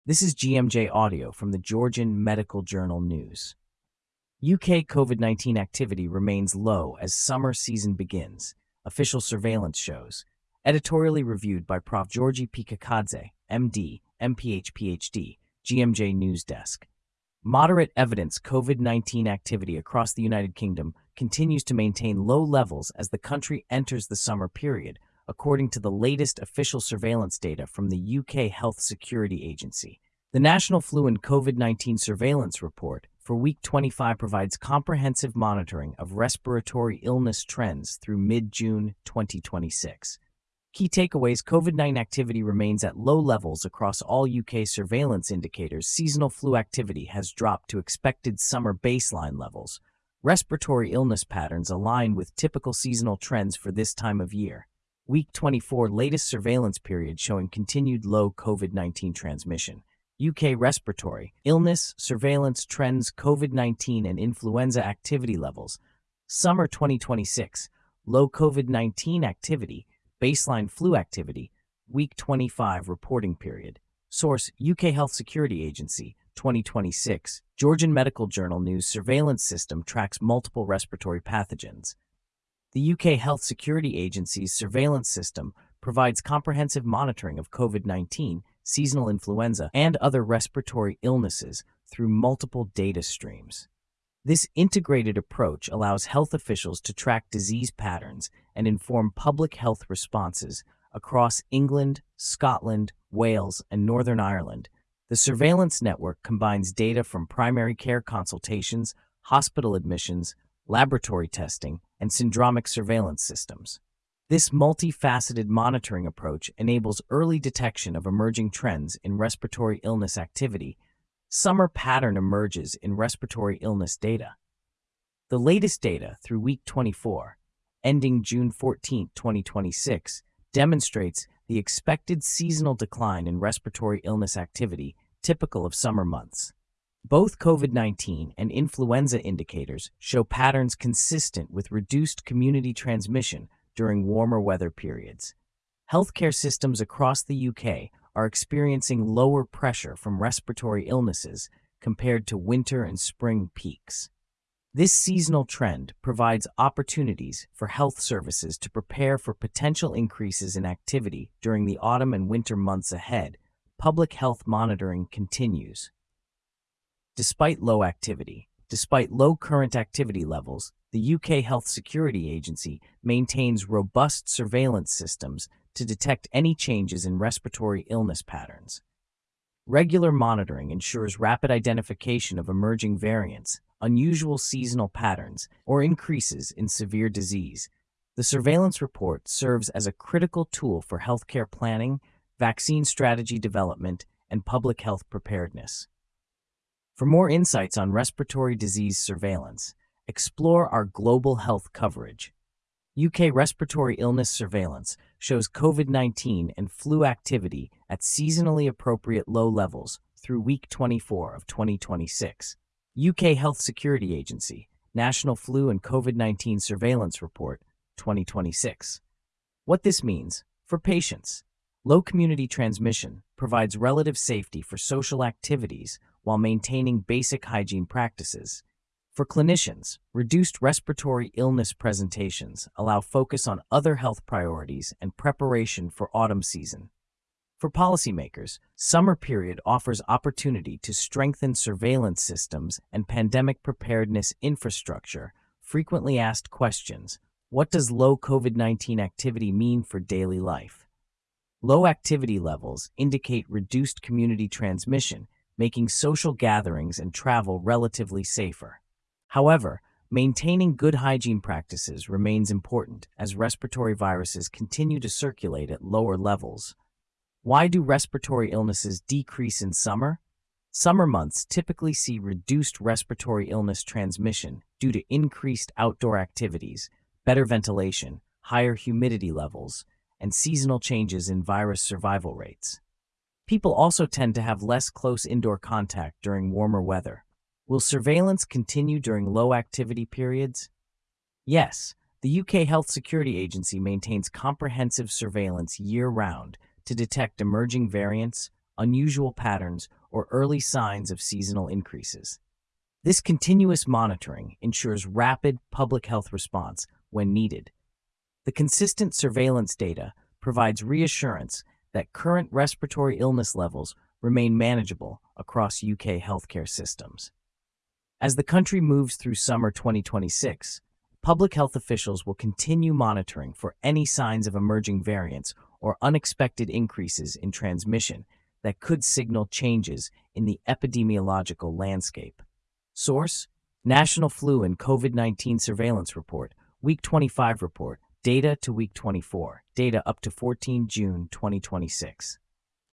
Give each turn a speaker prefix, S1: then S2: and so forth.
S1: This is GMJ Audio from the Georgian Medical Journal News. UK COVID-19 activity remains low as summer season begins, official surveillance shows. Editorially reviewed by Prof. Georgi Pikakadze, MD, MPH PhD, GMJ News Desk. Moderate evidence COVID-19 activity across the United Kingdom continues to maintain low levels as the country enters the summer period, according to the latest official surveillance data from the UK Health Security Agency. The National Flu and COVID-19 Surveillance Report for week 25 provides comprehensive monitoring of respiratory illness trends through mid-June 2026. Key takeaways: COVID-19 activity remains at low levels across all UK surveillance indicators. Seasonal flu activity has dropped to expected summer baseline levels. Respiratory illness patterns align with typical seasonal trends for this time of year. Week 24 latest surveillance period showing continued low COVID-19 transmission. UK respiratory illness surveillance trends, COVID-19 and influenza activity levels. Summer 2026, low COVID-19 activity, baseline flu activity, week 25 reporting period. Source: UK Health Security Agency, 2026. Georgian Medical Journal News surveillance system tracks multiple respiratory pathogens. The UK Health Security Agency's surveillance system provides comprehensive monitoring of COVID-19, seasonal influenza, and other respiratory illnesses through multiple data streams. This integrated approach allows health officials to track disease patterns and inform public health responses across England, Scotland, Wales, and Northern Ireland. The surveillance network combines data from primary care consultations, hospital admissions, laboratory testing, and syndromic surveillance systems. This multifaceted monitoring approach enables early detection of emerging trends in respiratory illness activity. Summer pattern emerges in respiratory illness data. The latest data through week 24, ending June 14, 2026, demonstrates the expected seasonal decline in respiratory illness activity typical of summer months. Both COVID-19 and influenza indicators show patterns consistent with reduced community transmission during warmer weather periods. Healthcare systems across the UK are experiencing lower pressure from respiratory illnesses compared to winter and spring peaks. This seasonal trend provides opportunities for health services to prepare for potential increases in activity during the autumn and winter months ahead. Public health monitoring continues. Despite low current activity levels, the UK Health Security Agency maintains robust surveillance systems to detect any changes in respiratory illness patterns. Regular monitoring ensures rapid identification of emerging variants, unusual seasonal patterns, or increases in severe disease. The surveillance report serves as a critical tool for healthcare planning, vaccine strategy development, and public health preparedness. For more insights on respiratory disease surveillance, explore our global health coverage. UK respiratory illness surveillance shows COVID-19 and flu activity at seasonally appropriate low levels through week 24 of 2026. UK Health Security Agency, National Flu and COVID-19 Surveillance Report, 2026. What this means for patients: low community transmission provides relative safety for social activities while maintaining basic hygiene practices. For clinicians, reduced respiratory illness presentations allow focus on other health priorities and preparation for autumn season. For policymakers, summer period offers opportunity to strengthen surveillance systems and pandemic preparedness infrastructure. Frequently asked questions: what does low COVID-19 activity mean for daily life? Low activity levels indicate reduced community transmission, making social gatherings and travel relatively safer. However, maintaining good hygiene practices remains important as respiratory viruses continue to circulate at lower levels. Why do respiratory illnesses decrease in summer? Summer months typically see reduced respiratory illness transmission due to increased outdoor activities, better ventilation, higher humidity levels, and seasonal changes in virus survival rates. People also tend to have less close indoor contact during warmer weather. Will surveillance continue during low activity periods? Yes, the UK Health Security Agency maintains comprehensive surveillance year-round to detect emerging variants, unusual patterns, or early signs of seasonal increases. This continuous monitoring ensures rapid public health response when needed. The consistent surveillance data provides reassurance that current respiratory illness levels remain manageable across UK healthcare systems. As the country moves through summer 2026, public health officials will continue monitoring for any signs of emerging variants or unexpected increases in transmission that could signal changes in the epidemiological landscape. Source: National Flu and COVID-19 Surveillance Report, Week 25 report, data to Week 24, data up to 14 June 2026.